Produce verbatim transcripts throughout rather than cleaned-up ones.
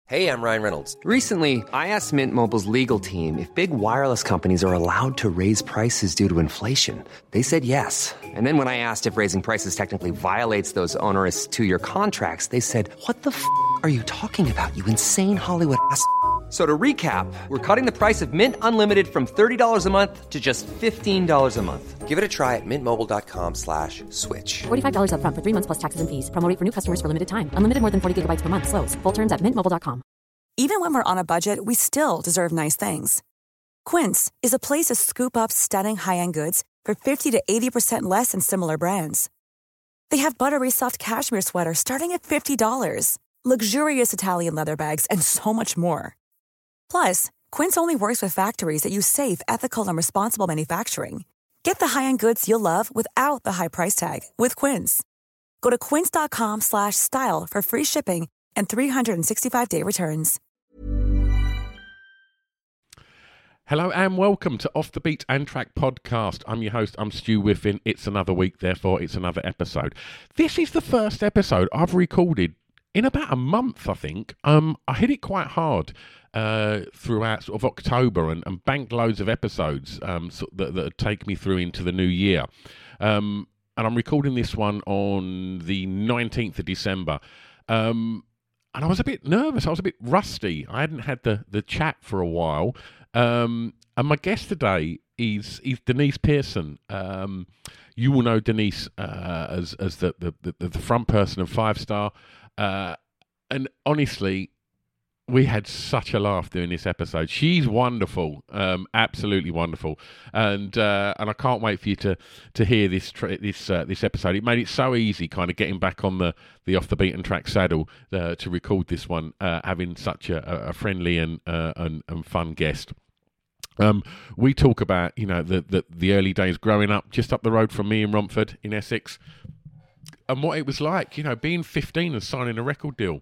Hey, I'm Ryan Reynolds. Recently, I asked Mint Mobile's legal team if big wireless companies are allowed to raise prices due to inflation. They said yes. And then when I asked if raising prices technically violates those onerous two-year contracts, they said, what the f*** are you talking about, you insane Hollywood ass f- So to recap, we're cutting the price of Mint Unlimited from thirty dollars a month to just fifteen dollars a month. Give it a try at mintmobile.com slash switch. forty-five dollars up front for three months plus taxes and fees. Promo rate for new customers for limited time. Unlimited more than forty gigabytes per month. Slows full terms at mint mobile dot com. Even when we're on a budget, we still deserve nice things. Quince is a place to scoop up stunning high-end goods for fifty to eighty percent less than similar brands. They have buttery soft cashmere sweaters starting at fifty dollars, luxurious Italian leather bags, and so much more. Plus, Quince only works with factories that use safe, ethical, and responsible manufacturing. Get the high-end goods you'll love without the high price tag with Quince. Go to quince.com slash style for free shipping and three sixty-five day returns. Hello and welcome to Off the Beat and Track podcast. I'm your host, I'm Stu Whiffin. It's another week, therefore it's another episode. This is the first episode I've recorded in about a month, I think. Um, I hit it quite hard uh, throughout sort of October and, and banked loads of episodes um, so that, that take me through into the new year. Um, and I'm recording this one on the nineteenth of December. Um, and I was a bit nervous. I was a bit rusty. I hadn't had the, the chat for a while. Um, and my guest today is, is Denise Pearson. Um, you will know Denise uh, as as the, the, the, the front person of Five Star. Uh, and honestly, we had such a laugh doing this episode. She's wonderful, um, absolutely wonderful, and uh, and I can't wait for you to to hear this tra- this uh, this episode. It made it so easy, kind of getting back on the, the off the beaten track saddle uh, to record this one, uh, having such a, a friendly and, uh, and and fun guest. Um, we talk about, you know, the, the the early days growing up just up the road from me in Romford in Essex, and what it was like, you know, being fifteen and signing a record deal.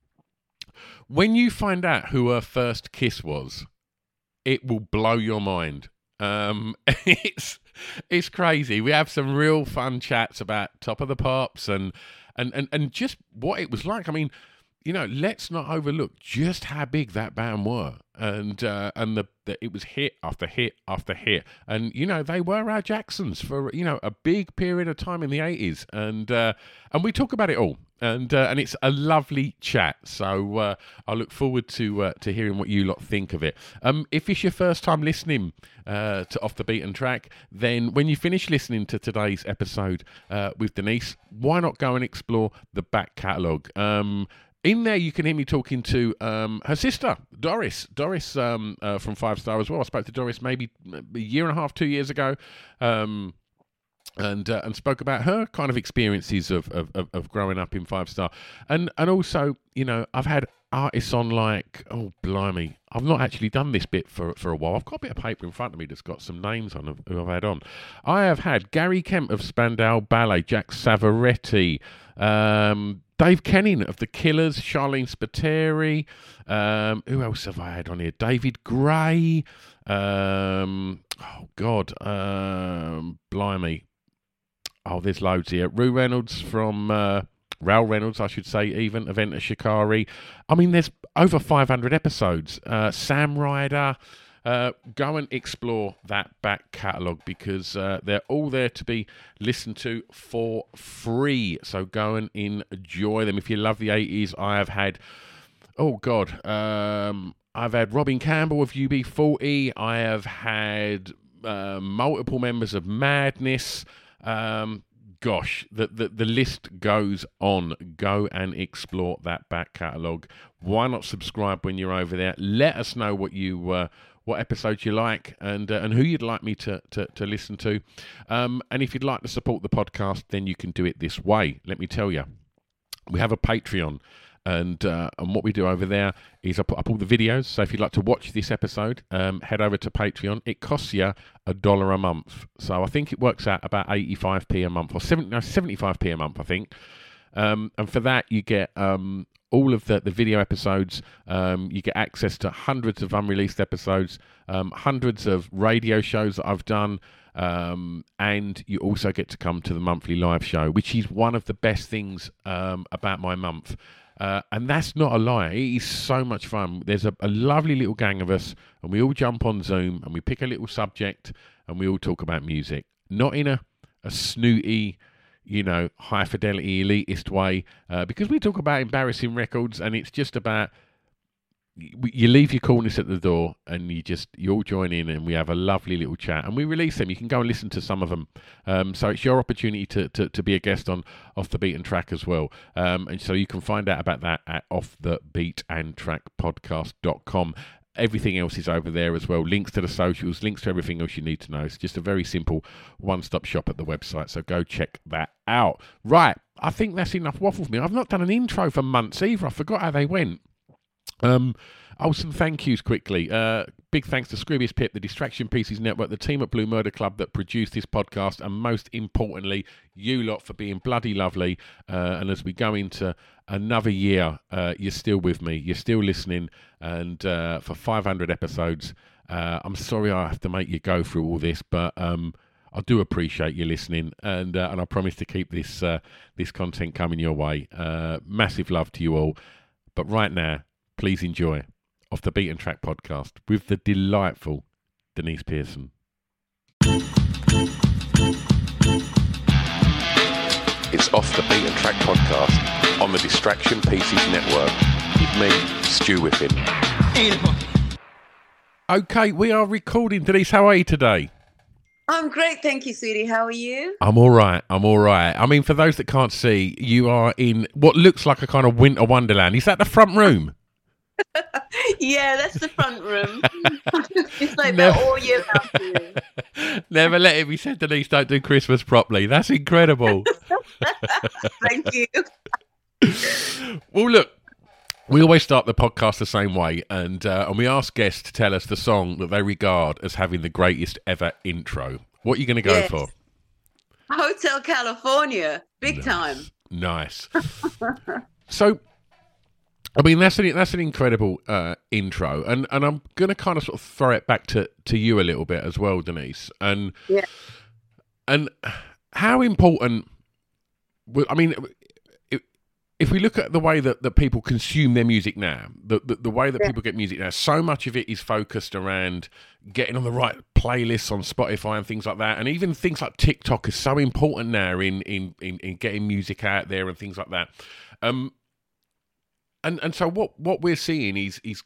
When you find out who her first kiss was, it will blow your mind. Um, it's it's crazy. We have some real fun chats about Top of the Pops and and, and, and just what it was like. I mean, you know, let's not overlook just how big that band were. And uh, and the, the it was hit after hit after hit. And, you know, they were our Jacksons for, you know, a big period of time in the eighties. And uh, and we talk about it all. And uh, and it's a lovely chat. So uh, I look forward to uh, to hearing what you lot think of it. Um, if it's your first time listening uh, to Off the Beaten Track, then when you finish listening to today's episode uh, with Denise, why not go and explore the back catalogue? Um In there, you can hear me talking to um, her sister, Doris. Doris um, uh, from Five Star as well. I spoke to Doris maybe a year and a half, two years ago, um, and uh, and spoke about her kind of experiences of, of, of, of growing up in Five Star. And, and also, you know, I've had artists on like, oh, blimey, I've not actually done this bit for, for a while. I've got a bit of paper in front of me that's got some names on of who I've had on. I have had Gary Kemp of Spandau Ballet, Jack Savaretti, um... Dave Kenning of The Killers, Charlene Spiteri, um, who else have I had on here? David Gray, um, oh God, um, blimey. Oh, there's loads here. Rue Reynolds from, uh, Raul Reynolds, I should say, even, of Enter Shikari. I mean, there's over five hundred episodes. Uh, Sam Ryder. Uh, go and explore that back catalogue because uh, they're all there to be listened to for free. So go and enjoy them. If you love the eighties, I have had, oh God, um, I've had Robin Campbell of U B forty. I have had uh, multiple members of Madness. Um, gosh, the, the, the list goes on. Go and explore that back catalogue. Why not subscribe when you're over there? Let us know what you... Uh, what episodes you like and uh, and who you'd like me to, to, to listen to. Um, and if you'd like to support the podcast, then you can do it this way. Let me tell you, we have a Patreon. And uh, and what we do over there is I put up all the videos. So if you'd like to watch this episode, um, head over to Patreon. It costs you a dollar a month. So I think it works out about eighty-five p a month or seventy, no, seventy-five p a month, I think. Um, and for that, you get... Um, all of the, the video episodes, um, you get access to hundreds of unreleased episodes, um, hundreds of radio shows that I've done, um, and you also get to come to the monthly live show, which is one of the best things um, about my month. Uh, and that's not a lie. It is so much fun. There's a, a lovely little gang of us, and we all jump on Zoom and we pick a little subject and we all talk about music. Not in a, a snooty, you know, high fidelity elitist way, uh, because we talk about embarrassing records, and it's just about you leave your coolness at the door and you just you all join in and we have a lovely little chat and we release them. You can go and listen to some of them. Um, so it's your opportunity to, to, to be a guest on Off the Beaten Track as well. Um, and so you can find out about that at off the beat and track podcast dot com. Everything else is over there as well. Links to the socials, links to everything else you need to know. It's just a very simple one-stop shop at the website. So go check that out. Right. I think that's enough waffle for me. I've not done an intro for months either. I forgot how they went. Um, oh, some thank yous quickly. Uh, big thanks to Scroobius Pip, the Distraction Pieces Network, the team at Blue Murder Club that produced this podcast, and most importantly, you lot for being bloody lovely. Uh, and as we go into another year, uh, you're still with me, you're still listening, and uh, for five hundred episodes, uh, I'm sorry I have to make you go through all this, but um, I do appreciate you listening, and uh, and I promise to keep this uh, this content coming your way. Uh, massive love to you all. But right now, please enjoy Off the Beaten Track podcast with the delightful Denise Pearson. It's Off the Beaten Track podcast on the Distraction Pieces Network with me, Stu Whiffin. Okay, we are recording. Denise, how are you today? I'm great, thank you, sweetie. How are you? I'm all right. I'm all right. I mean, for those that can't see, you are in what looks like a kind of winter wonderland. Is that the front room? Yeah, that's the front room. It's like Never. that all year round. Never let it be said Denise don't do Christmas properly. That's incredible. Thank you. Well, look, we always start the podcast the same way, and uh, and we ask guests to tell us the song that they regard as having the greatest ever intro. What are you going to go Yes. for? Hotel California, big Nice. time. Nice. So, I mean, that's an that's an incredible uh, intro, and and I'm going to kind of sort of throw it back to, to you a little bit as well, Denise, and Yeah. and how important. well, I mean, if, if we look at the way that, that people consume their music now, the the, the way that Yeah. people get music now, so much of it is focused around getting on the right playlists on Spotify and things like that, and even things like TikTok is so important now in in in, in getting music out there and things like that. Um, And and so what, what we're seeing is is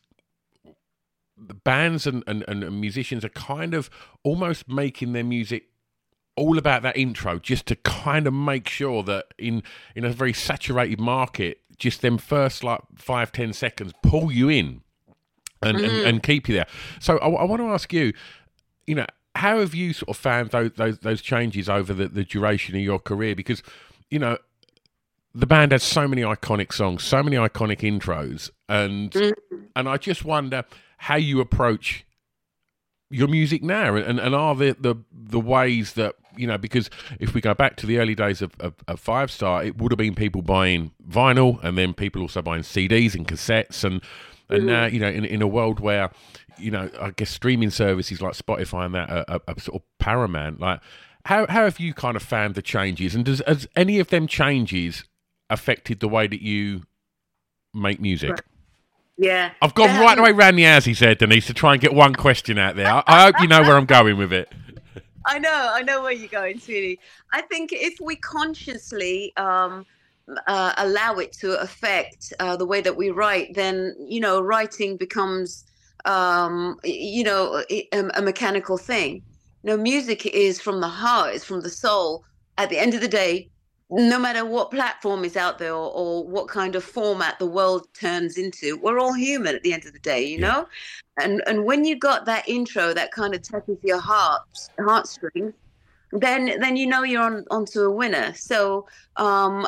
the bands and, and, and musicians are kind of almost making their music all about that intro, just to kind of make sure that in in a very saturated market, just them first like five, ten seconds pull you in and, mm. and, and keep you there. So I, I want to ask you, you know, how have you sort of found those those, those changes over the, the duration of your career? Because, you know, the band has so many iconic songs, so many iconic intros, and mm. and I just wonder how you approach your music now, and, and are the, the the ways that, you know, because if we go back to the early days of, of, of Five Star, it would have been people buying vinyl, and then people also buying C Ds and cassettes, and and mm. now, you know, in in a world where, you know, I guess streaming services like Spotify and that are, are, are sort of paramount. Like, how how have you kind of found the changes, and does has any of them changes affected the way that you make music? Right. Yeah. I've gone yeah. right the way round the house, he said, Denise, to try and get one question out there. I, I hope you know where I'm going with it. I know, I know where you're going, sweetie. I think if we consciously um, uh, allow it to affect uh, the way that we write, then, you know, writing becomes, um, you know, a, a mechanical thing. You know, music is from the heart, it's from the soul. At the end of the day, no matter what platform is out there, or, or what kind of format the world turns into, we're all human at the end of the day, you yeah. know? And and when you got that intro that kind of touches your heart heartstrings, then then you know you're on onto a winner. So um,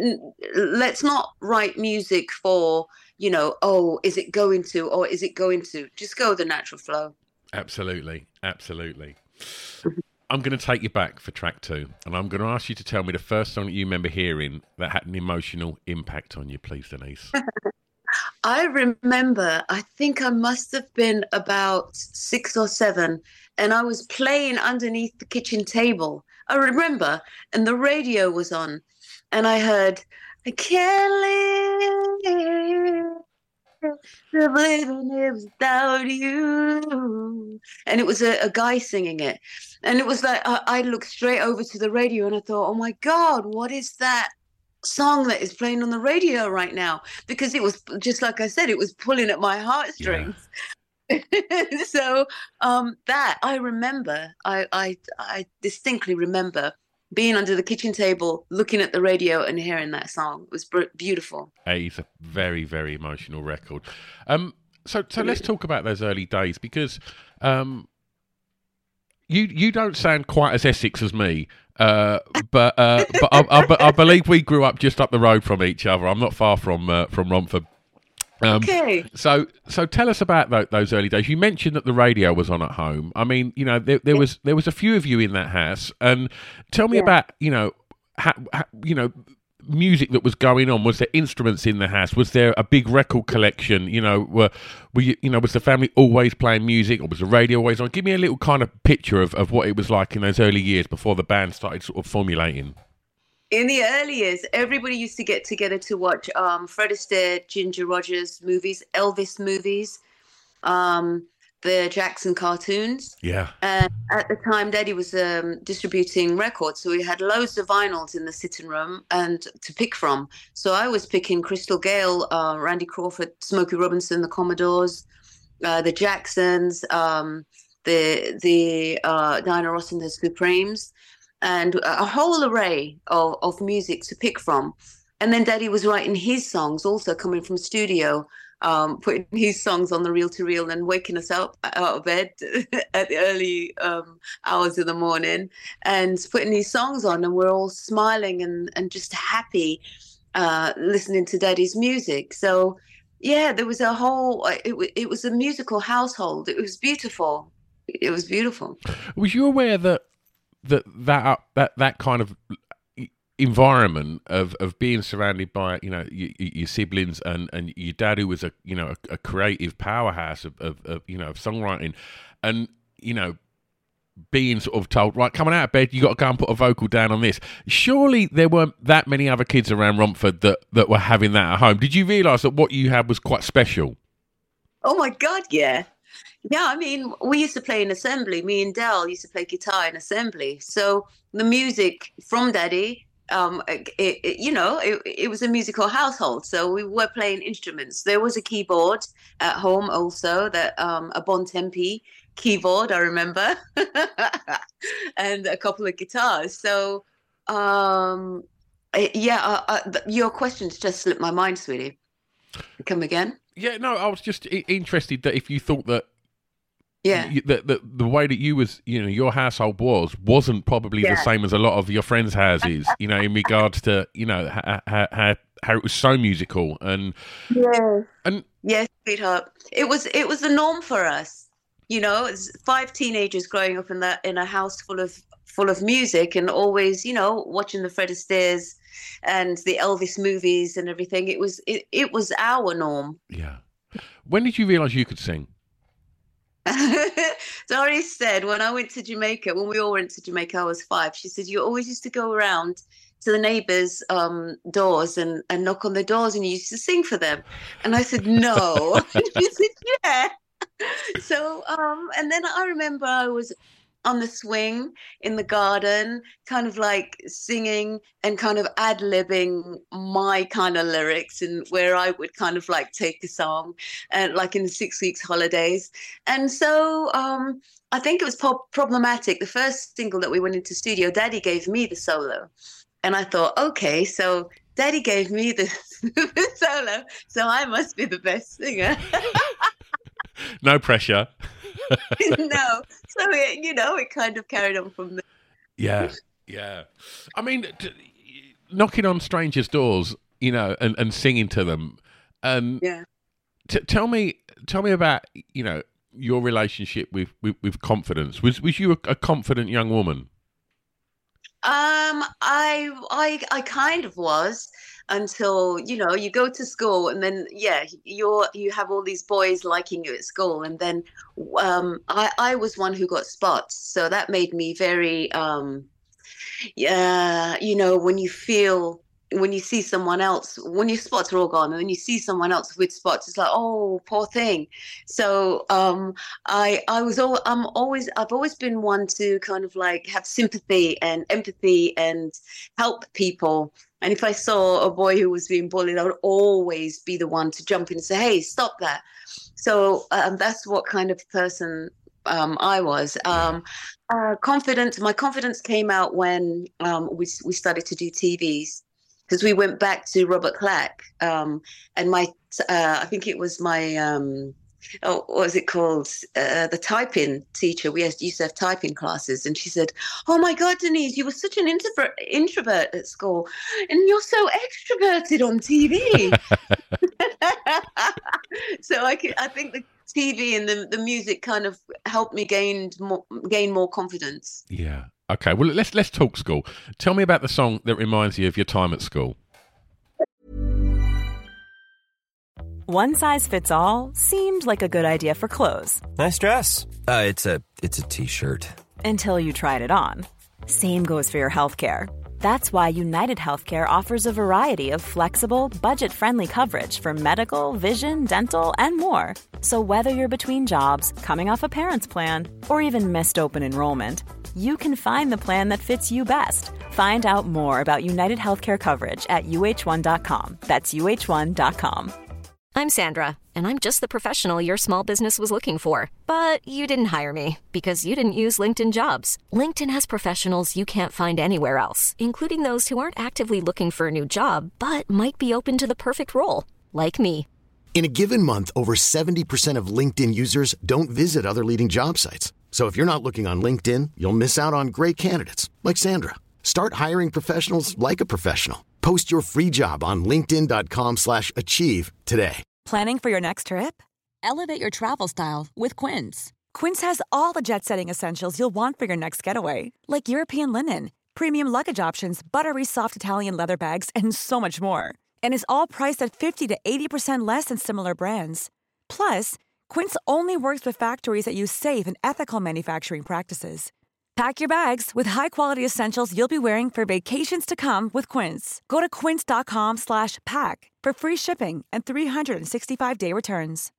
let's not write music for, you know, oh, is it going to, or is it going to? Just go with the natural flow. Absolutely, absolutely. I'm going to take you back for track two, and I'm going to ask you to tell me the first song that you remember hearing that had an emotional impact on you, please, Denise. I remember, I think I must have been about six or seven, and I was playing underneath the kitchen table. I remember, and the radio was on, and I heard, I can't live. Living it without you. And it was a, a guy singing it. And it was like, I, I looked straight over to the radio and I thought, oh my God, what is that song that is playing on the radio right now? Because it was just like I said, it was pulling at my heartstrings. Yeah. So um, that I remember, I, I, I distinctly remember being under the kitchen table, looking at the radio and hearing that song. It was br- beautiful. It's a very, very emotional record. Um, so, so let's talk about those early days, because um, you you don't sound quite as Essex as me, uh, but uh, but I, I, I believe we grew up just up the road from each other. I'm not far from uh, from Romford. Um, okay. So, so tell us about th- those early days. You mentioned that the radio was on at home. I mean, you know, there, there was there was a few of you in that house, and tell me yeah. about, you know, ha, ha, you know, music that was going on. Was there instruments in the house? Was there a big record collection? You know, were, were you, you know, was the family always playing music, or was the radio always on? Give me a little kind of picture of, of what it was like in those early years before the band started sort of formulating. In the early years, everybody used to get together to watch um, Fred Astaire, Ginger Rogers movies, Elvis movies, um, the Jackson cartoons. Yeah. And at the time, Daddy was um, distributing records, so we had loads of vinyls in the sitting room and to pick from. So I was picking Crystal Gale, uh, Randy Crawford, Smokey Robinson, the Commodores, uh, the Jacksons, um, the the uh, Diana Ross and the Supremes, and a whole array of, of music to pick from. And then Daddy was writing his songs, also coming from studio, um, putting his songs on the reel-to-reel and waking us up out of bed at the early um, hours of the morning and putting these songs on. And we're all smiling and, and just happy uh, listening to Daddy's music. So, yeah, there was a whole, it, it was a musical household. It was beautiful. It was beautiful. Was you aware that that that that that kind of environment of, of being surrounded by, you know, your, your siblings and, and your dad, who was a, you know, a, a creative powerhouse of, of, of, you know, of songwriting, and, you know, being sort of told, right, coming out of bed, you got to go and put a vocal down on this. Surely there weren't that many other kids around Romford that, that were having that at home. Did you realise that what you had was quite special? Oh my God, yeah. Yeah, I mean, we used to play in assembly. Me and Del used to play guitar in assembly. So the music from Daddy, um, it, it, you know, it, it was a musical household. So we were playing instruments. There was a keyboard at home also, that um, a Bon Tempi keyboard, I remember, and a couple of guitars. So, um, yeah, uh, uh, your questions just slipped my mind, sweetie. Come again? Yeah, no, I was just interested that if you thought that, yeah, you, the, the the way that you was, you know, your household was wasn't probably yeah. the same as a lot of your friends' houses, you know, in regards to, you know, how how, how it was so musical and yeah, and yes, sweetheart, it was it was the norm for us, you know, it's five teenagers growing up in that in a house full of full of music and always, you know, watching the Fred Astaire's and the Elvis movies and everything. It was it, it was our norm. Yeah. When did you realise you could sing? Doris said when I went to Jamaica, when we all went to Jamaica, I was five. She said, you always used to go around to the neighbours' um, doors and, and knock on the doors and you used to sing for them. And I said, no. She said, yeah. So, um, and then I remember I was on the swing in the garden, kind of like singing and kind of ad-libbing my kind of lyrics, and where I would kind of like take a song and like in the six weeks holidays. And so um, I think it was po- problematic. The first single that we went into studio, Daddy gave me the solo. And I thought, okay, so Daddy gave me the, the solo, so I must be the best singer. No pressure. No. So, it, you know, it kind of carried on from there. Yeah, yeah. I mean, t- knocking on strangers' doors, you know, and, and singing to them. Um, yeah. T- tell me, tell me about, you know, your relationship with, with, with confidence. Was was you a, a confident young woman? Um, I, I, I kind of was until, you know, you go to school and then, yeah, you're, you have all these boys liking you at school. And then, um, I, I was one who got spots. So that made me very, um, yeah, you know, when you feel when you see someone else, when your spots are all gone, and then you see someone else with spots, it's like, oh, poor thing. So um, I I was al- I'm always I've always been one to kind of like have sympathy and empathy and help people. And if I saw a boy who was being bullied, I would always be the one to jump in and say, hey, stop that. So um, that's what kind of person um, I was. Um, uh, confidence. My confidence came out when um, we we started to do T Vs. Because we went back to Robert Clack, um, and my, uh, I think it was my, um, oh, what was it called? Uh, the typing teacher. We used to have typing classes, and she said, "Oh my God, Denise, you were such an introvert, introvert at school, and you're so extroverted on T V." So I, could, I think the T V and the the music kind of helped me gain more, gain more confidence. Yeah. Okay, well, let's let's talk school. Tell me about the song that reminds you of your time at school. One size fits all seemed like a good idea for clothes. Nice dress. Uh, it's a it's a t-shirt. Until you tried it on. Same goes for your healthcare. That's why United Healthcare offers a variety of flexible, budget-friendly coverage for medical, vision, dental, and more. So whether you're between jobs, coming off a parent's plan, or even missed open enrollment, you can find the plan that fits you best. Find out more about United Healthcare coverage at U H one dot com. That's U H one dot com. I'm Sandra, and I'm just the professional your small business was looking for. But you didn't hire me because you didn't use LinkedIn Jobs. LinkedIn has professionals you can't find anywhere else, including those who aren't actively looking for a new job, but might be open to the perfect role, like me. In a given month, over seventy percent of LinkedIn users don't visit other leading job sites. So if you're not looking on LinkedIn, you'll miss out on great candidates like Sandra. Start hiring professionals like a professional. Post your free job on linkedin dot com slash achieve today. Planning for your next trip? Elevate your travel style with Quince. Quince has all the jet-setting essentials you'll want for your next getaway, like European linen, premium luggage options, buttery soft Italian leather bags, and so much more. And is all priced at fifty to eighty percent less than similar brands. Plus, Quince only works with factories that use safe and ethical manufacturing practices. Pack your bags with high-quality essentials you'll be wearing for vacations to come with Quince. Go to quince dot com slash pack for free shipping and three hundred sixty-five day returns.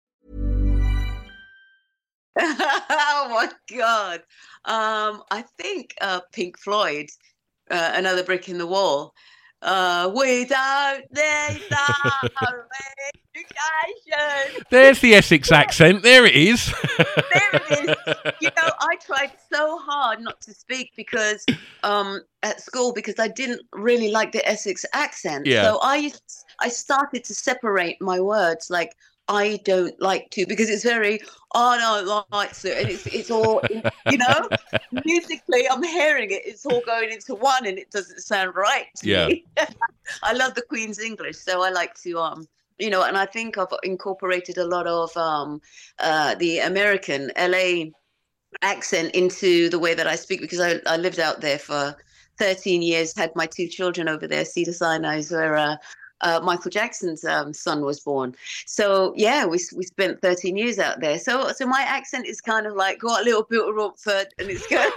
Oh my God. Um, I think uh, Pink Floyd, uh, Another Brick in the Wall. Uh, we don't need no education. There's the Essex accent. There it is. There it is. You know, I tried so hard not to speak because um, at school because I didn't really like the Essex accent. Yeah. So I used, I started to separate my words like I don't like to because it's very I don't like to and it's it's all you know musically I'm hearing it it's all going into one and it doesn't sound right to yeah. me. I love the Queen's English, so I like to um you know and I think I've incorporated a lot of um uh the American L A accent into the way that I speak because I, I lived out there for thirteen years, had my two children over there, Cedar Sinai, where uh Uh, Michael Jackson's um, son was born. So yeah, we we spent thirteen years out there. So so my accent is kind of like got a little bit of Romford and it's going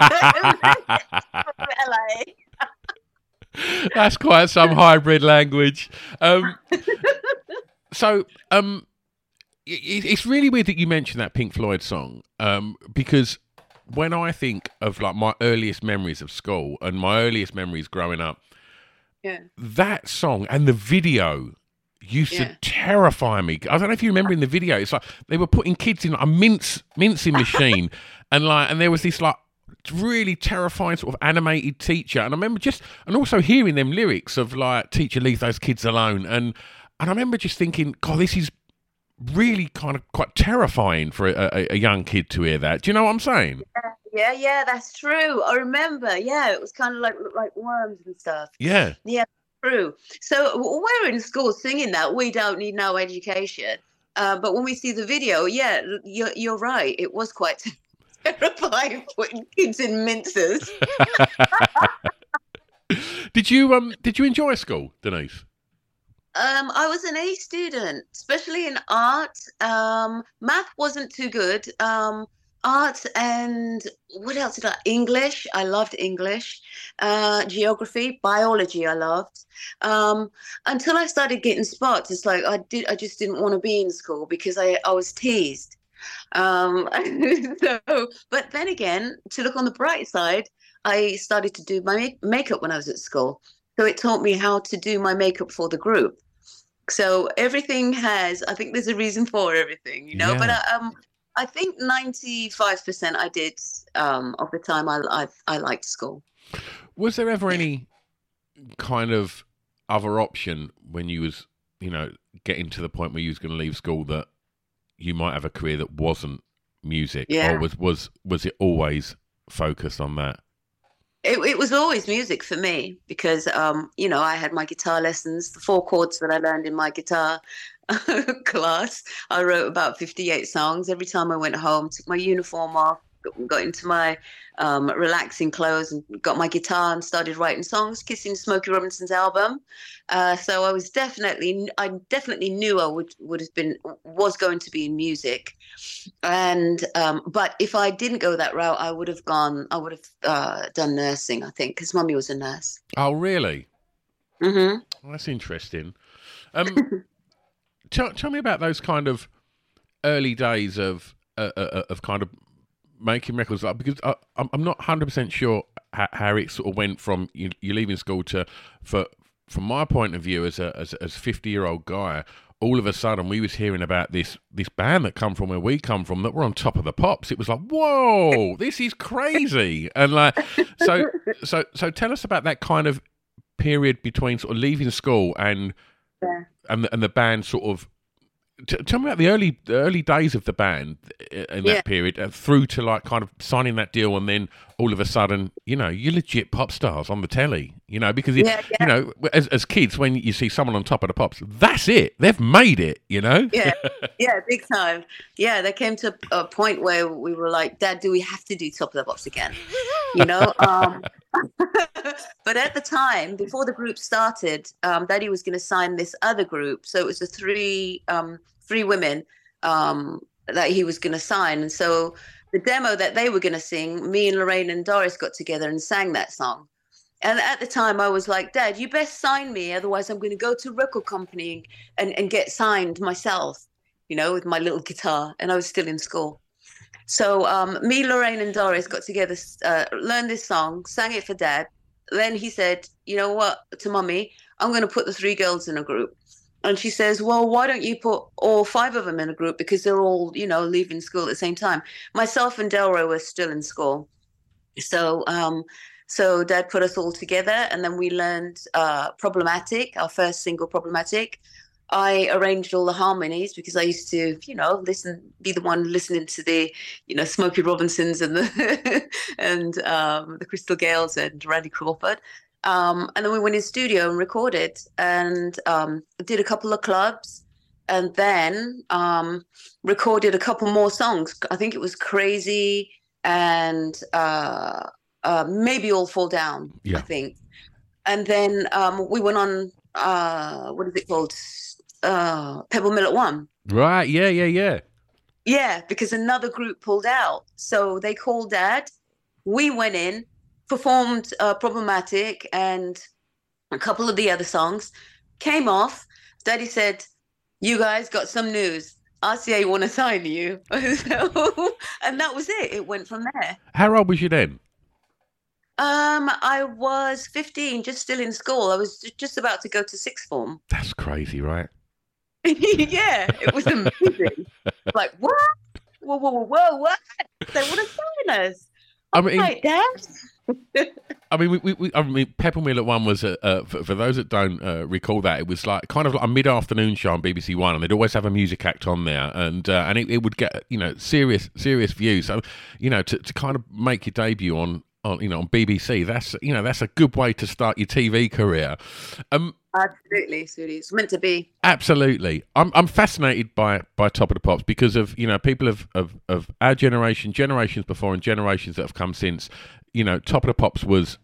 L A. That's quite some hybrid language. Um, so um, it, it's really weird that you mentioned that Pink Floyd song um, because when I think of like my earliest memories of school and my earliest memories growing up, yeah. that song and the video used yeah. to terrify me. I don't know if you remember in the video, it's like they were putting kids in like a mince mincing machine, and like and there was this like really terrifying sort of animated teacher. And I remember just and also hearing them lyrics of like "Teacher, leave those kids alone," and and I remember just thinking, God, this is really kind of quite terrifying for a, a, a young kid to hear that. Do you know what I'm saying? Yeah. Yeah, yeah, that's true. I remember. Yeah, it was kind of like like worms and stuff. Yeah. Yeah, true. So we're in school singing that. We don't need no education. Uh, but when we see the video, yeah, you're, you're right. It was quite terrifying putting kids in minces. Did you um? Did you enjoy school, Denise? Um, I was an A student, especially in art. Um, math wasn't too good. Um. art and what else did I? English. I loved English. Uh, geography, biology. I loved. Um, until I started getting spots, it's like I did. I just didn't want to be in school because I I was teased. Um, so, but then again, to look on the bright side, I started to do my make- makeup when I was at school. So it taught me how to do my makeup for the group. So everything has, I think there's a reason for everything, you know. Yeah. But I, um, I think ninety-five percent I did um, of the time I, I I liked school. Was there ever any kind of other option when you was, you know, getting to the point where you was going to leave school that you might have a career that wasn't music, Yeah. or was was was it always focused on that? It, it was always music for me because, um, you know, I had my guitar lessons, the four chords that I learned in my guitar class. I wrote about fifty-eight songs. Every time I went home, took my uniform off, got, got into my um, relaxing clothes and got my guitar and started writing songs, kissing Smokey Robinson's album. Uh, so I was definitely, I definitely knew I would, would have been, was going to be in music. And, um, but if I didn't go that route, I would have gone, I would have uh, done nursing, I think, because Mummy was a nurse. Oh, really? Mm-hmm. Well, that's interesting. Um, tell, tell me about those kind of early days of uh, uh, of kind of making records, like, because I, I'm I'm not one hundred percent sure how, how it sort of went from you, you leaving school to, for from my point of view as a as as fifty year old guy, all of a sudden we was hearing about this this band that come from where we come from that were on top of the pops. It was like, whoa, this is crazy. And like, so so so tell us about that kind of period between sort of leaving school and Yeah. and the, and the band sort of. T- tell me about the early the early days of the band in that Yeah. period, uh, through to like kind of signing that deal, and then all of a sudden, you know, you're legit pop stars on the telly. You know, because it, Yeah, yeah. you know, as as kids, when you see someone on top of the pops, that's it. They've made it. You know. Yeah, yeah, big time. Yeah, there came to a point where we were like, Dad, do we have to do Top of the Pops again? You know? Um, but at the time, before the group started, um, Daddy was going to sign this other group. So it was a three, um, three women um, that he was going to sign. And so the demo that they were going to sing, me and Lorraine and Doris got together and sang that song. And at the time, I was like, Dad, you best sign me. Otherwise, I'm going to go to a record company and, and get signed myself, you know, with my little guitar. And I was still in school. So um, me, Lorraine and Doris got together, uh, learned this song, sang it for Dad. Then he said, you know what, to Mummy, I'm going to put the three girls in a group. And she says, well, why don't you put all five of them in a group? Because they're all, you know, leaving school at the same time. Myself and Delroy were still in school. So um, so Dad put us all together, and then we learned uh, Problematic, our first single, Problematic. I arranged all the harmonies because I used to, you know, listen, be the one listening to the, you know, Smokey Robinsons and the and um, the Crystal Gales and Randy Crawford. Um, and then we went in studio and recorded and um, did a couple of clubs, and then um, recorded a couple more songs. I think it was Crazy and uh, uh, maybe All Fall Down, Yeah. I think. And then um, we went on, uh, what is it called? Uh, Pebble Mill at One. Right, yeah, yeah, yeah. Yeah, because another group pulled out. So they called Dad. We went in, performed uh, Problematic and a couple of the other songs, came off. Daddy said, you guys got some news. R C A want to sign you. So, and that was it. It went from there. How old was you then? Um, I was fifteen, just still in school. I was just about to go to sixth form. That's crazy, right? Yeah, it was amazing. Like, what? Whoa, whoa, whoa, whoa, what? They want to sign us. I mean, Right, Dad? I mean, we, we, we I mean, Pebble Mill at One was a, uh, for, for those that don't uh, recall that, it was like kind of like a mid-afternoon show on B B C One, and they'd always have a music act on there, and uh, and it, it would get, you know, serious serious views. So, you know, to, to kind of make your debut on on you know on B B C, that's you know that's a good way to start your T V career. Um, Absolutely, sweetie. It's meant to be. Absolutely. I'm I'm fascinated by by Top of the Pops because of, you know, people of, of, of our generation, generations before and generations that have come since. You know, Top of the Pops was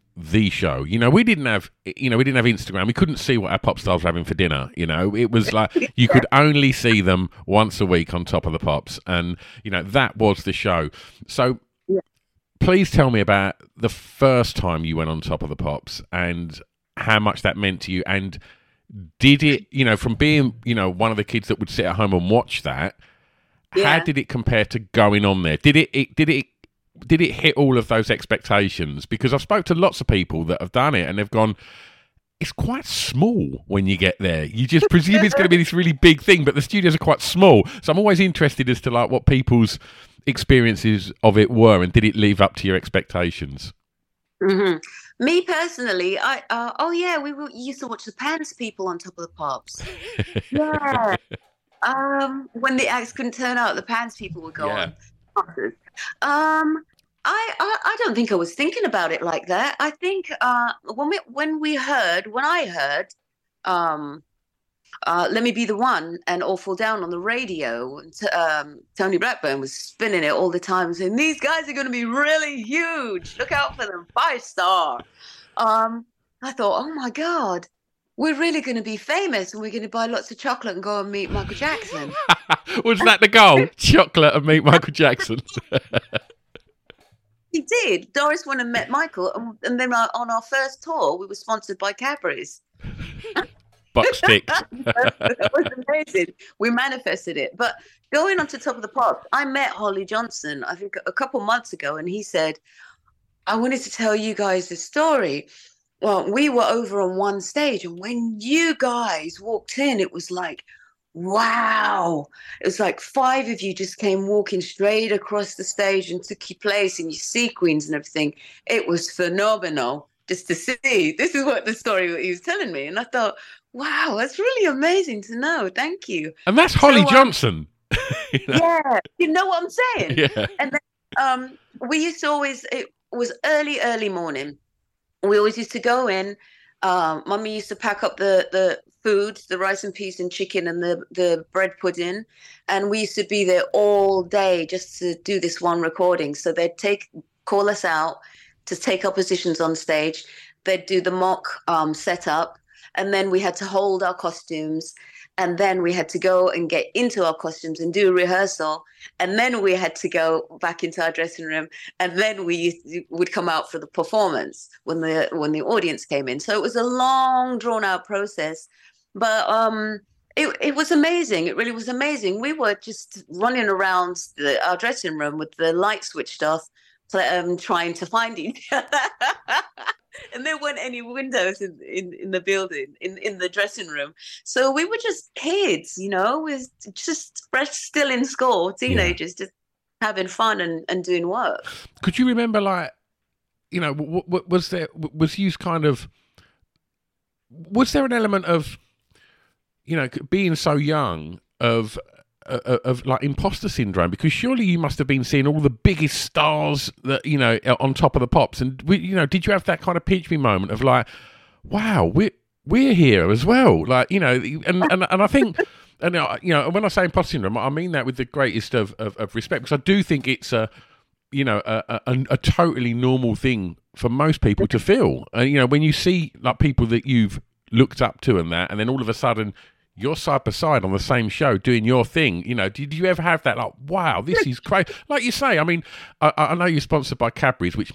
the show. You know, we didn't have, you know, we didn't have Instagram. We couldn't see what our pop stars were having for dinner. You know, it was like you could only see them once a week on Top of the Pops, and you know that was the show. So, yeah. Please tell me about the first time you went on Top of the Pops and how much that meant to you. And did it, you know, from being, you know, one of the kids that would sit at home and watch that, yeah. how did it compare to going on there? Did it, it did it did it hit all of those expectations? Because I've spoke to lots of people that have done it and they've gone, it's quite small when you get there. You just presume it's going to be this really big thing, but the studios are quite small. So I'm always interested as to like what people's experiences of it were, and did it live up to your expectations? Mm-hmm. Me personally, I uh, oh yeah, we were, used to watch the Pants People on Top of the Pops. Yeah. Um, when the acts couldn't turn out, the Pants People would go yeah. on. Um, I, I I don't think I was thinking about it like that. I think uh, when we when we heard when I heard, um, uh, "Let Me Be the One" and "All Fall Down" on the radio, and t- um, Tony Blackburn was spinning it all the time, saying these guys are going to be really huge. Look out for them, five star. Um, I thought, oh my God, we're really going to be famous, and we're going to buy lots of chocolate and go and meet Michael Jackson. Was that the goal? Chocolate and meet Michael Jackson. He did. Doris went and met Michael, and, and then our, on our first tour, we were sponsored by Cadbury's. Box sticks. That was amazing. We manifested it. But going on to Top of the Pops, I met Holly Johnson, I think, a couple months ago, and he said, I wanted to tell you guys the story. Well, we were over on one stage, and when you guys walked in, it was like, wow. It was like five of you just came walking straight across the stage and took your place in your sequins and everything. It was phenomenal just to see. This is what the story that he was telling me. And I thought, wow, that's really amazing to know. Thank you. And that's Holly so, um, Johnson. You know? Yeah. You know what I'm saying? Yeah. And then um, we used to always, it was early, early morning. We always used to go in. Um, Mummy used to pack up the, the food, the rice and peas and chicken and the, the bread pudding. And we used to be there all day just to do this one recording. So they'd take, call us out to take our positions on stage. They'd do the mock um, setup. And then we had to hold our costumes. And then we had to go and get into our costumes and do a rehearsal. And then we had to go back into our dressing room. And then we used to, would come out for the performance when the when the audience came in. So it was a long, drawn-out process. But um, it, it was amazing. It really was amazing. We were just running around the, our dressing room with the light switched off, um, trying to find each other. And there weren't any windows in, in, in the building, in, in the dressing room. So we were just kids, you know, with just fresh, still in school, teenagers, yeah. just having fun and, and doing work. Could you remember, like, you know, w- w- was there, was you kind of, was there an element of, you know, being so young, of, Of, of like imposter syndrome? Because surely you must have been seeing all the biggest stars that, you know, on Top of the Pops, and we, you know, did you have that kind of pinch me moment of like, wow, we're we're here as well, like, you know, and and, and I think, and you know, when I say imposter syndrome, I mean that with the greatest of, of, of respect, because I do think it's a, you know, a, a, a totally normal thing for most people to feel, and uh, you know, when you see like people that you've looked up to and that, and then all of a sudden you're side by side on the same show doing your thing, you know, did you ever have that, like, wow, this is crazy? Like you say, I mean, I, I know you're sponsored by Cadbury's, which...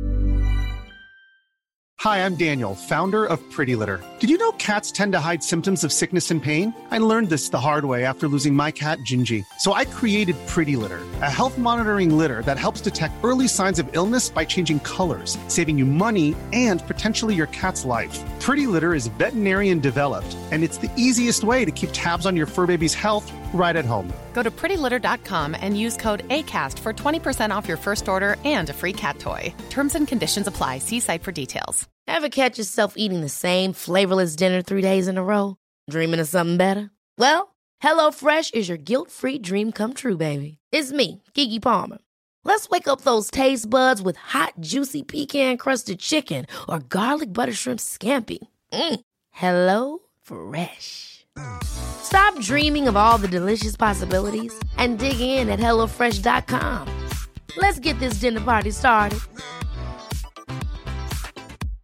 Hi, I'm Daniel, founder of Pretty Litter. Did you know cats tend to hide symptoms of sickness and pain? I learned this the hard way after losing my cat, Gingy. So I created Pretty Litter, a health monitoring litter that helps detect early signs of illness by changing colors, saving you money and potentially your cat's life. Pretty Litter is veterinarian developed, and it's the easiest way to keep tabs on your fur baby's health right at home. Go to pretty litter dot com and use code ACAST for twenty percent off your first order and a free cat toy. Terms and conditions apply. See site for details. Ever catch yourself eating the same flavorless dinner three days in a row? Dreaming of something better? Well, HelloFresh is your guilt-free dream come true, baby. It's me, Keke Palmer. Let's wake up those taste buds with hot, juicy pecan-crusted chicken or garlic butter shrimp scampi. Mm. Hello Fresh. Stop dreaming of all the delicious possibilities and dig in at hello fresh dot com. Let's get this dinner party started.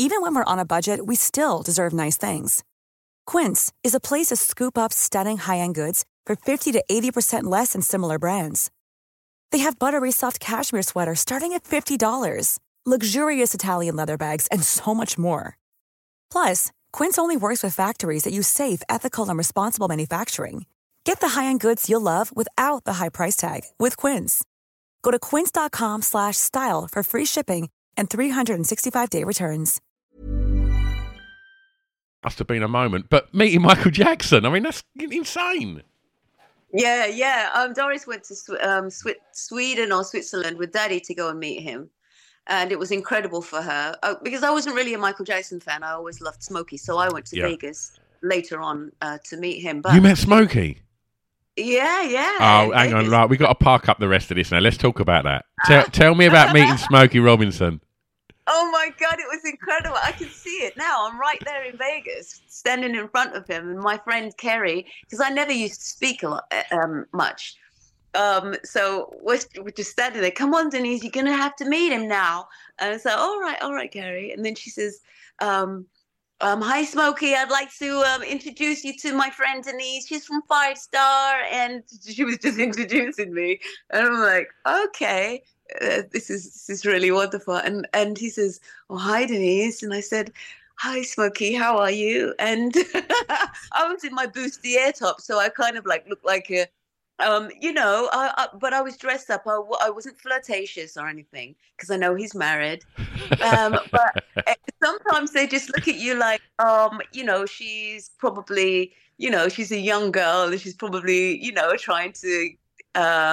Even when we're on a budget, we still deserve nice things. Quince is a place to scoop up stunning high-end goods for fifty to eighty percent less than similar brands. They have buttery soft cashmere sweaters starting at fifty dollars, luxurious Italian leather bags, and so much more. Plus, Quince only works with factories that use safe, ethical, and responsible manufacturing. Get the high-end goods you'll love without the high price tag with Quince. Go to quince.com slash style for free shipping and three sixty-five day returns. Must have been a moment. But meeting Michael Jackson, I mean, that's insane. Yeah, yeah. Um, Doris went to Sw- um, Sw- Sweden or Switzerland with Daddy to go and meet him. And it was incredible for her. Uh, because I wasn't really a Michael Jackson fan. I always loved Smokey. So I went to Yeah. Vegas later on uh, to meet him. But You met Smokey? Yeah, yeah. Oh, hang on. Right, we've got to park up the rest of this now. Let's talk about that. Tell, tell me about meeting Smokey Robinson. Oh my God, it was incredible. I can see it now. I'm right there in Vegas, standing in front of him. And my friend Kerry, because I never used to speak a lot, um, much. Um, so we're, we're just standing there. Come on, Denise, you're going to have to meet him now. And I said, all right, all right, Kerry. And then she says, um, um, hi, Smokey. I'd like to um, introduce you to my friend Denise. She's from Five Star. And she was just introducing me. And I'm like, okay. Uh, this is this is really wonderful. And and he says, oh, hi, Denise. And I said, hi, Smokey, how are you? And I was in my bustier top, so I kind of like looked like a, um, you know, I, I, but I was dressed up. I, I wasn't flirtatious or anything because I know he's married. Um, but sometimes they just look at you like, um, you know, she's probably, you know, she's a young girl and she's probably, you know, trying to, uh,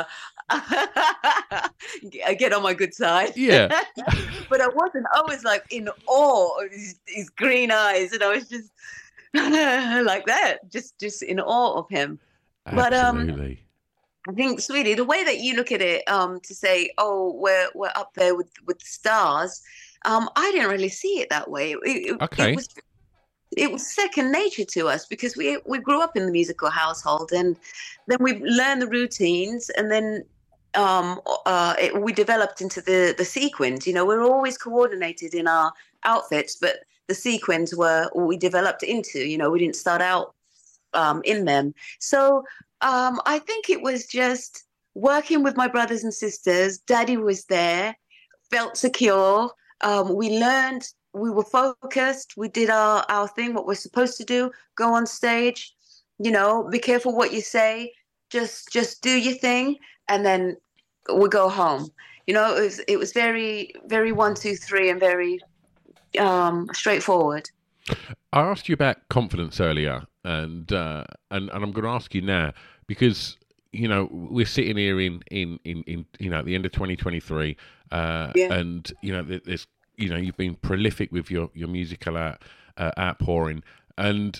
get on my good side. Yeah. But I wasn't. I was like in awe of his, his green eyes, and I was just like that, just just in awe of him. But um, Absolutely. I think, sweetie, the way that you look at it, um, to say, oh, we're we're up there with with stars, um, I didn't really see it that way. It, it, Okay. It was, it was second nature to us because we we grew up in the musical household, and then we learned the routines, and then um, uh, it, we developed into the the sequins. You know, we were always coordinated in our outfits, but the sequins were what we developed into. You know, we didn't start out um, in them. So um, I think it was just working with my brothers and sisters. Daddy was there, felt secure. Um, we learned. We were focused. We did our, our thing, what we're supposed to do. Go on stage, you know, be careful what you say. Just just do your thing, and then we go home. You know, it was it was very very one two three and very um, straightforward. I asked you about confidence earlier, and uh, and and I'm going to ask you now because you know we're sitting here in in in, in you know at the end of twenty twenty-three, uh, Yeah. and you know there's. You know, you've been prolific with your, your musical out, uh, outpouring. And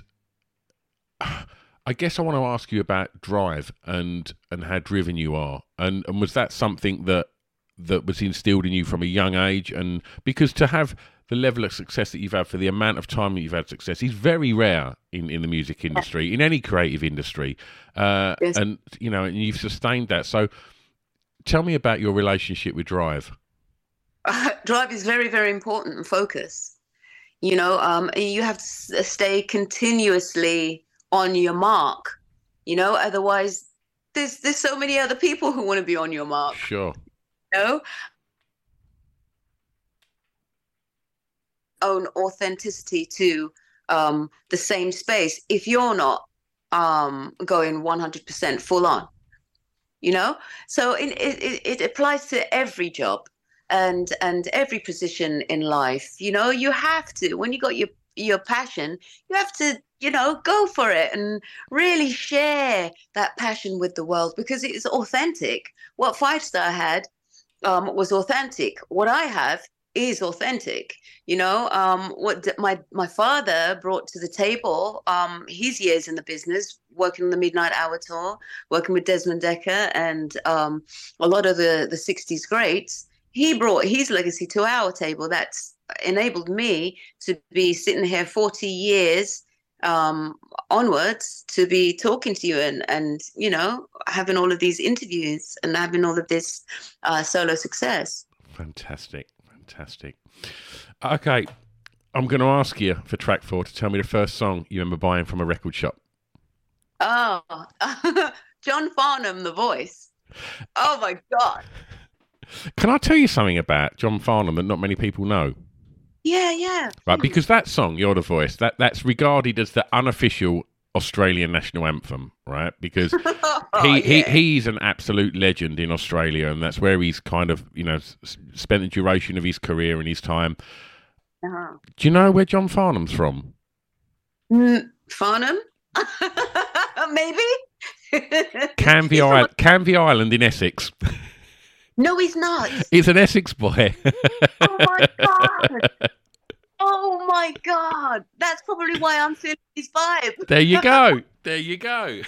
I guess I want to ask you about Drive and, and how driven you are. And, and was that something that that was instilled in you from a young age? And because to have the level of success that you've had for the amount of time that you've had success is very rare in, in the music industry, in any creative industry. Uh, Yes. And, you know, and you've sustained that. So tell me about your relationship with Drive. Uh, drive is very, very important and focus. You know, um, you have to s- stay continuously on your mark. You know, otherwise, there's there's so many other people who want to be on your mark. Sure. You know, own authenticity to um, the same space. If you're not um, going one hundred percent full on, you know, so it it, it applies to every job. And and every position in life, you know, you have to, when you got your your passion, you have to, you know, go for it and really share that passion with the world because it is authentic. What Five Star had um, was authentic. What I have is authentic. You know, um, what d- my my father brought to the table, um, his years in the business, working on the Midnight Hour tour, working with Desmond Dekker and um, a lot of the the sixties greats. He brought his legacy to our table. That's enabled me to be sitting here forty years um, onwards to be talking to you and, and, you know, having all of these interviews and having all of this uh, solo success. Fantastic. Fantastic. Okay. I'm going to ask you for track four to tell me the first song you remember buying from a record shop. Oh, John Farnham, The Voice. Oh, my God. Can I tell you something about John Farnham that not many people know? Yeah, yeah. Right, because that song, You're the Voice, that, that's regarded as the unofficial Australian national anthem, right? Because oh, he, yeah. he he's an absolute legend in Australia, and that's where he's kind of, you know, s- spent the duration of his career and his time. Uh-huh. Do you know where John Farnham's from? Mm, Farnham? Maybe? Canvey, I- Canvey Island in Essex. No, he's not. He's an Essex boy. Oh, my God. Oh, my God. That's probably why I'm feeling his vibe. There you go. There you go.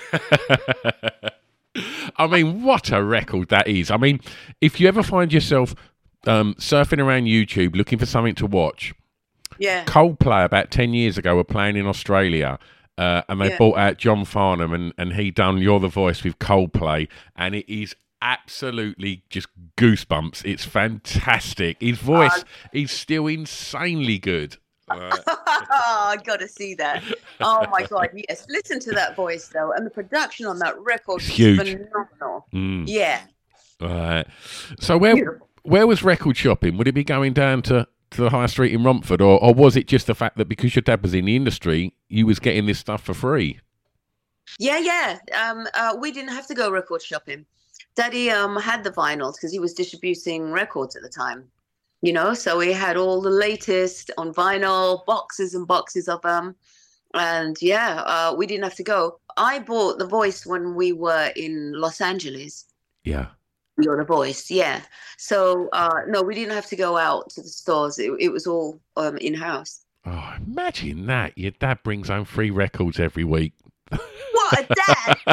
I mean, what a record that is. I mean, if you ever find yourself um, surfing around YouTube looking for something to watch, yeah. Coldplay about ten years ago were playing in Australia. Uh, and they Yeah. brought out John Farnham, and, and he done You're the Voice with Coldplay, and it is absolutely just goosebumps. It's fantastic. His voice uh, is still insanely good. Uh, oh, I got to see that. Oh my God, yes. Listen to that voice though, and the production on that record is huge. Phenomenal. Mm. Yeah. All right. So where Beautiful. where was record shopping? Would it be going down to, to the high street in Romford, or, or was it just the fact that because your dad was in the industry, you was getting this stuff for free? Yeah, yeah. Um, uh, we didn't have to go record shopping. Daddy um, had the vinyls because he was distributing records at the time, you know, so he had all the latest on vinyl, boxes and boxes of them. And yeah, uh, we didn't have to go. I bought The Voice when we were in Los Angeles. Yeah. You're The Voice, yeah. So uh, no, we didn't have to go out to the stores. It, it was all um, in-house. Oh, imagine that. Your dad brings home free records every week. What a dad!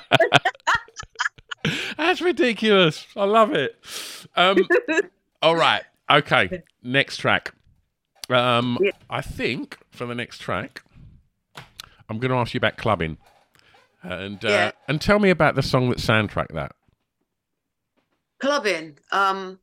That's ridiculous. I love it. Um, all right. Okay. Next track. Um, yeah. I think for the next track, I'm going to ask you about clubbing, and uh, yeah. and tell me about the song that soundtracked that. Clubbing. Um.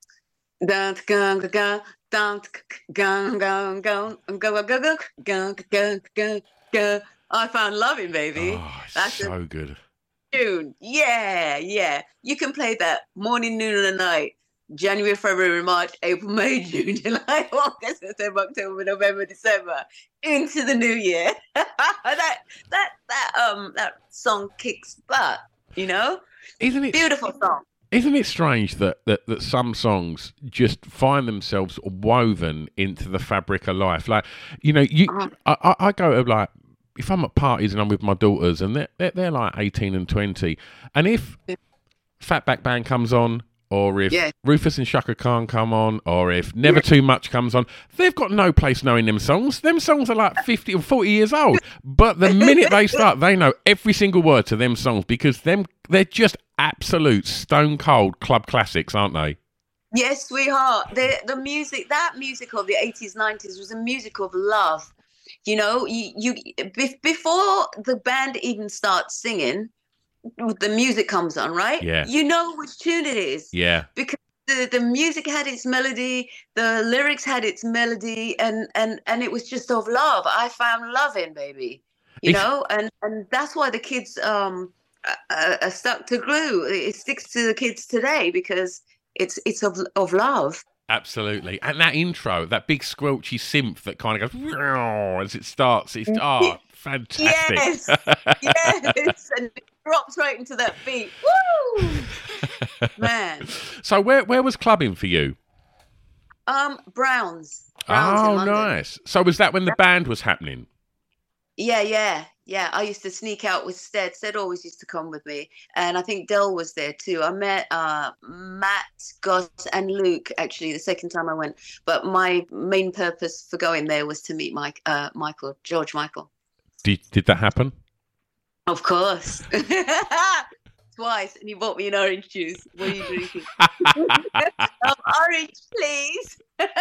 Dun gun gun dun gun gun gun gun gun gun gun gun gun gun. I found loving, baby. Oh, That's so a good. tune. Yeah, yeah. You can play that morning, noon, and night. January, February, March, April, May, June, July, August, September, October, November, December, into the new year. that that that um that song kicks butt. You know, isn't it beautiful song? Isn't it strange that, that, that some songs just find themselves woven into the fabric of life? Like, you know, you uh-huh. I, I go to like, if I'm at parties and I'm with my daughters and they're, they're, they're like eighteen and twenty, and if Fatback Band comes on, or if yeah. Rufus and Chaka Khan come on, or if Never yeah. Too Much comes on, they've got no place knowing them songs. Them songs are like fifty or forty years old. But the minute they start, they know every single word to them songs because them they're just absolute stone cold club classics, aren't they? Yes, sweetheart. The, the music, that music of the eighties, nineties was a music of love. You know, you, you be, before the band even starts singing, the music comes on, right? Yeah. You know which tune it is. Yeah. Because the, the music had its melody, the lyrics had its melody, and, and, and it was just of love. I found love in, baby. You it's... know, and, and that's why the kids um are, are stuck to glue. It sticks to the kids today because it's it's of of love. Absolutely. And that intro, that big squelchy synth that kind of goes as it starts, it's oh, fantastic. Yes, yes. And it drops right into that beat. Woo! Man. So where where was clubbing for you? Um, Browns. Browns oh, in London. Nice. So was that when the band was happening? Yeah, yeah. Yeah, I used to sneak out with Stead. Stead always used to come with me. And I think Del was there too. I met uh, Matt, Gus, and Luke, actually, the second time I went. But my main purpose for going there was to meet Mike, uh, Michael, George Michael. Did, did that happen? Of course. Twice. And he bought me an orange juice. What are you drinking? um, orange, please.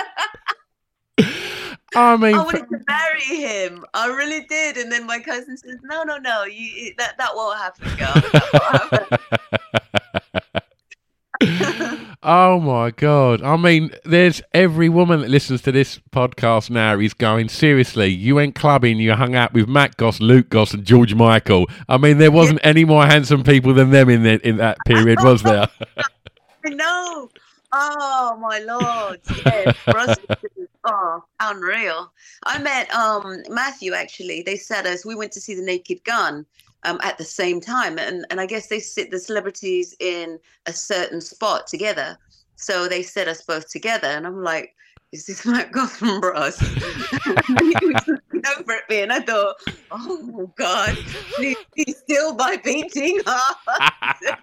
I mean, I wanted to marry him. I really did. And then my cousin says, no, no, no, you that, that won't happen, girl. That won't happen. Oh my God. I mean, there's every woman that listens to this podcast now is going, seriously, you went clubbing, you hung out with Matt Goss, Luke Goss and George Michael. I mean, there wasn't any more handsome people than them in, the, in that period, was there? I know. Oh, my Lord. Yes. Oh, unreal. I met um, Matthew, actually. They said us, we went to see The Naked Gun. Um, at the same time, and and I guess they sit the celebrities in a certain spot together, so they set us both together, and I'm like, is this Matt Goss from Bros? He was looking over at me, and I thought, oh God, please, please still my painting heart.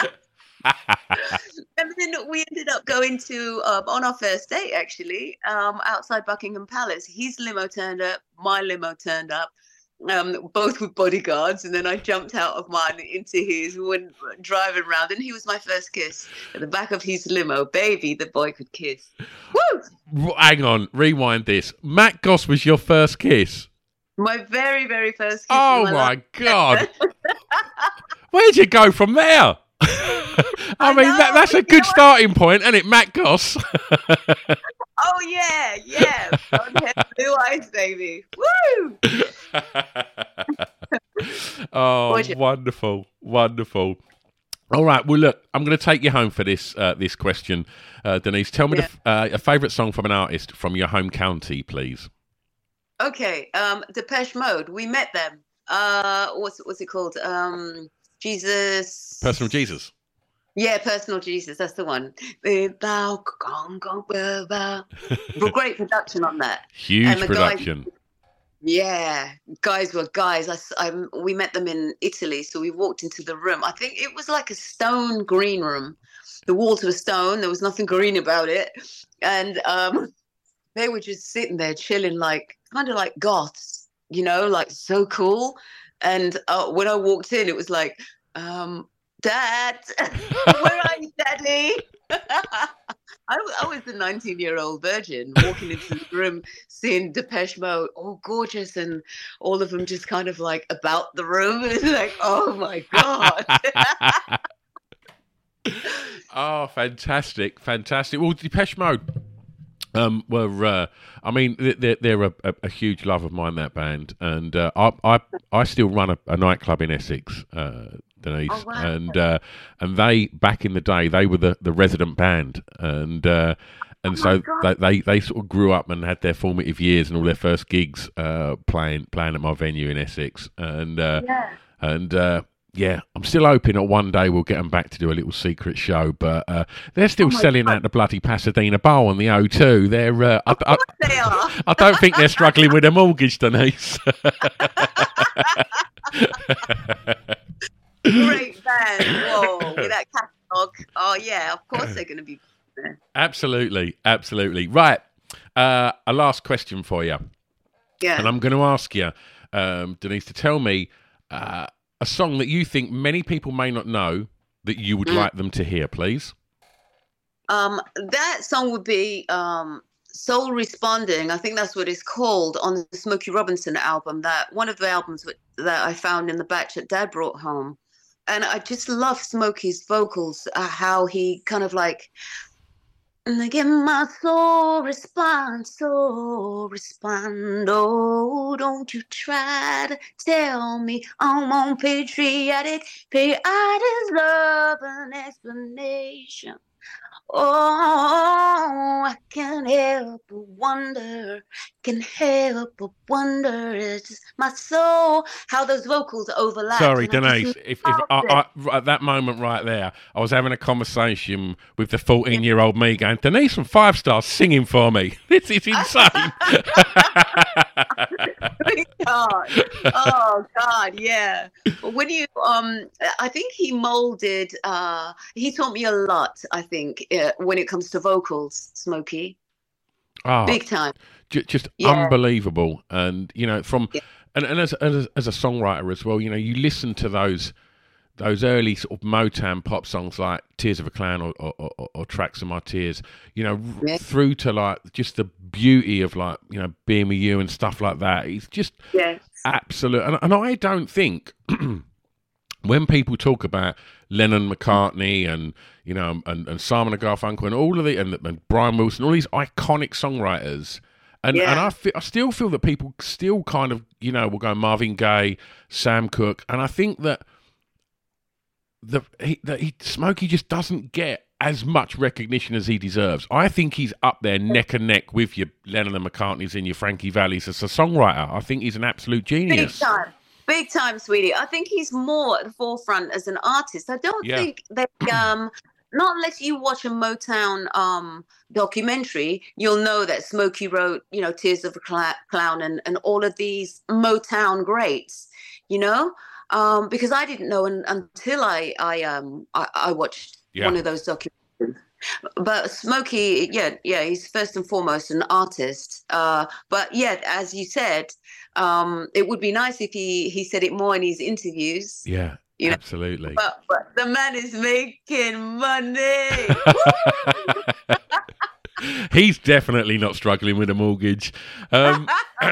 And then we ended up going to um, on our first date, actually, um, outside Buckingham Palace. His limo turned up, my limo turned up. Um, both with bodyguards, and then I jumped out of mine into his, we went driving around, and he was my first kiss at the back of his limo. Baby, the boy could kiss. Woo! Hang on, rewind this. Matt Goss was your first kiss? My very, very first kiss. Oh, my, my God. Where'd you go from there? I, I mean, know, that, that's a good starting point, isn't it, Matt Goss? Oh, yeah, yeah. Blue eyes, baby. Woo! Oh, Gorgeous. Wonderful, wonderful. All right, well, look, I'm going to take you home for this uh, this question. Uh, Denise, tell me yeah. the, uh, a favourite song from an artist from your home county, please. Okay, um, Depeche Mode. We met them. Uh, what's, what's it called? Um, Jesus. Personal Jesus. Yeah, Personal Jesus, that's the one. Great production on that. Huge production. Guys, yeah, guys were guys. I, I, we met them in Italy, so we walked into the room. I think it was like a stone green room. The walls were stone. There was nothing green about it. And um, they were just sitting there chilling, like kind of like goths, you know, like so cool. And uh, when I walked in, it was like, um, Dad, where are you, Daddy? I, I was the nineteen-year-old virgin walking into the room, seeing Depeche Mode, all gorgeous, and all of them just kind of like about the room. It's like, oh my God. Oh, fantastic, fantastic. Well, Depeche Mode um, were, uh, I mean, they're, they're a, a, a huge love of mine, that band. And uh, I, I I still run a, a nightclub in Essex, uh, Denise, oh, wow. and uh, and they back in the day they were the, the resident band, and uh, and oh so they, they they sort of grew up and had their formative years and all their first gigs uh, playing playing at my venue in Essex, and uh, yeah. and uh, yeah, I'm still hoping that one day we'll get them back to do a little secret show, but uh, they're still oh selling God. out the bloody Pasadena Bowl on the O two. They're uh, of I, course I, they are. I don't think they're struggling with a mortgage, Denise. Great band. Whoa, with that catalogue. Oh, yeah, of course they're going to be there. Absolutely, absolutely. Right, uh, a last question for you. Yeah. And I'm going to ask you, um, Denise, to tell me uh, a song that you think many people may not know that you would mm. like them to hear, please. Um, that song would be um, Soul Responding. I think that's what it's called on the Smokey Robinson album. That one of the albums that I found in the batch that Dad brought home. And I just love Smokey's vocals, uh, how he kind of like, I get my soul respond, soul respond. Oh, don't you try to tell me I'm on patriotic, patriotic love an explanation. Oh, I can't help but wonder, can help but wonder, it's just my soul, how those vocals overlap. Sorry, Denise, if, if I, I, at that moment right there, I was having a conversation with the fourteen-year-old me going, Denise from Five Stars singing for me. This is insane. God. Oh, God, yeah. When you, um, I think he molded, uh, he taught me a lot, I think, uh, when it comes to vocals, Smokey. Oh, big time. J- just yeah. unbelievable. And, you know, from, yeah. and, and as, as, as a songwriter as well, you know, you listen to those, those early sort of Motown pop songs like Tears of a Clown or, or, or, or Tracks of My Tears, you know, yeah. through to like just the beauty of like, you know, Being With You and stuff like that. It's just yes. absolute. And, and I don't think, when people talk about Lennon, McCartney, and you know, and, and Simon and Garfunkel, and all of the and, and Brian Wilson, all these iconic songwriters, and Yeah. and I feel, I still feel that people still kind of, you know, will go Marvin Gaye, Sam Cooke, and I think that the he, that he Smokey just doesn't get as much recognition as he deserves. I think he's up there neck and neck with your Lennon and McCartneys and your Frankie Vallis as a songwriter. I think he's an absolute genius. Big time. Big time, sweetie. I think he's more at the forefront as an artist. I don't Yeah. think they um not unless you watch a Motown um documentary, you'll know that Smokey wrote, you know, Tears of a Cla- Clown and, and all of these Motown greats, you know? Um, because I didn't know un- until I I um I, I watched Yeah. one of those documentaries. But Smokey, yeah, yeah, he's first and foremost an artist. Uh, but yeah, as you said, um, it would be nice if he, he said it more in his interviews. Yeah, You know? absolutely. But, but the man is making money. He's definitely not struggling with a mortgage. Um,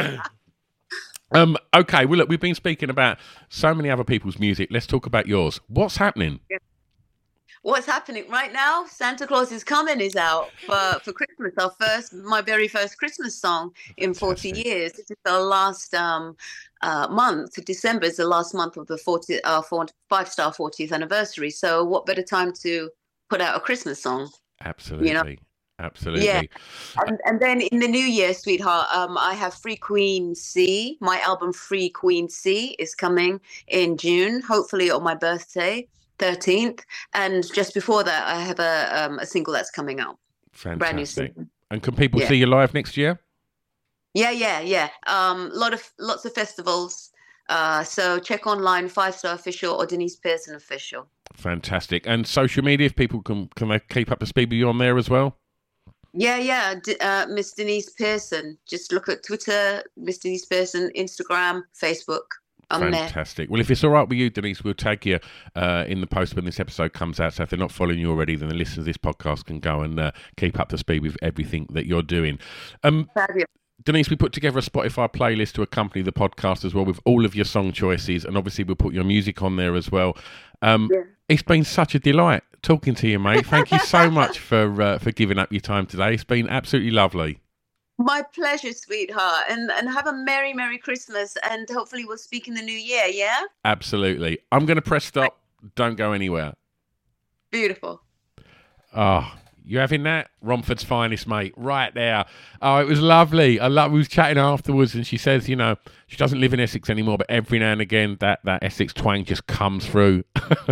um, okay, well, look, we've been speaking about so many other people's music. Let's talk about yours. What's happening? What's happening right now? Santa Claus is Coming is out for, for Christmas. Our first, my very first Christmas song in forty years. This is the last um, uh, month. December is the last month of the forty, uh, four, five-star fortieth anniversary. So what better time to put out a Christmas song? Absolutely. You know? Absolutely. Yeah. And, and then in the new year, sweetheart, um, I have Free Queen C. My album Free Queen C is coming in June, hopefully on my birthday. thirteenth, and just before that I have a um, a single that's coming out. Fantastic. Brand new single. And can people Yeah. see you live next year? Yeah, yeah, yeah. Um, lot of lots of festivals. Uh, so check online, Five Star Official or Denise Pearson Official. Fantastic. And social media, if people can can they keep up to speed with you on there as well? Yeah, yeah. D- uh, Miss Denise Pearson. Just look at Twitter, Miss Denise Pearson, Instagram, Facebook. I'm there. Fantastic. Well, if it's all right with you, Denise, we'll tag you uh, in the post when this episode comes out. So if they're not following you already, then the listeners of this podcast can go and uh, keep up to speed with everything that you're doing. Um, Fabulous. Denise, we put together a Spotify playlist to accompany the podcast as well with all of your song choices, and obviously we'll put your music on there as well. Um, Yeah. It's been such a delight talking to you, mate. Thank you so much for uh, for giving up your time today. It's been absolutely lovely. My pleasure, sweetheart. And and have a merry, merry Christmas. And hopefully we'll speak in the new year, yeah? Absolutely. I'm going to press stop. Don't go anywhere. Beautiful. Oh, you having that? Romford's finest, mate. Right there. Oh, it was lovely. I love. We was chatting afterwards, and she says, you know, she doesn't live in Essex anymore, but every now and again, that, that Essex twang just comes through.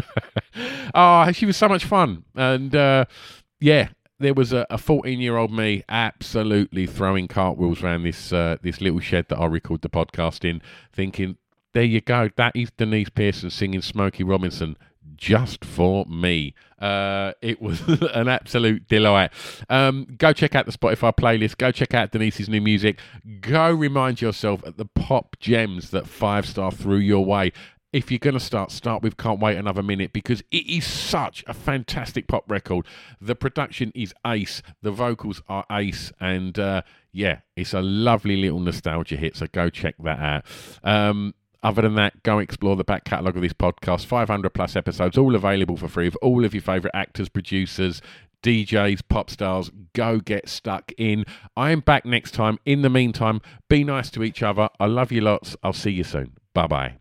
Oh, she was so much fun. And, uh, yeah, there was a fourteen-year-old me absolutely throwing cartwheels around this uh, this little shed that I record the podcast in, thinking, there you go. That is Denise Pearson singing Smokey Robinson just for me. Uh, it was an absolute delight. Um, go check out the Spotify playlist. Go check out Denise's new music. Go remind yourself at the pop gems that Five Star threw your way. If you're going to start, start with Can't Wait Another Minute, because it is such a fantastic pop record. The production is ace. The vocals are ace. And, uh, yeah, it's a lovely little nostalgia hit, so go check that out. Um, other than that, go explore the back catalogue of this podcast. five hundred plus episodes, all available for free, of all of your favourite actors, producers, D Js, pop stars. Go get stuck in. I am back next time. In the meantime, be nice to each other. I love you lots. I'll see you soon. Bye-bye.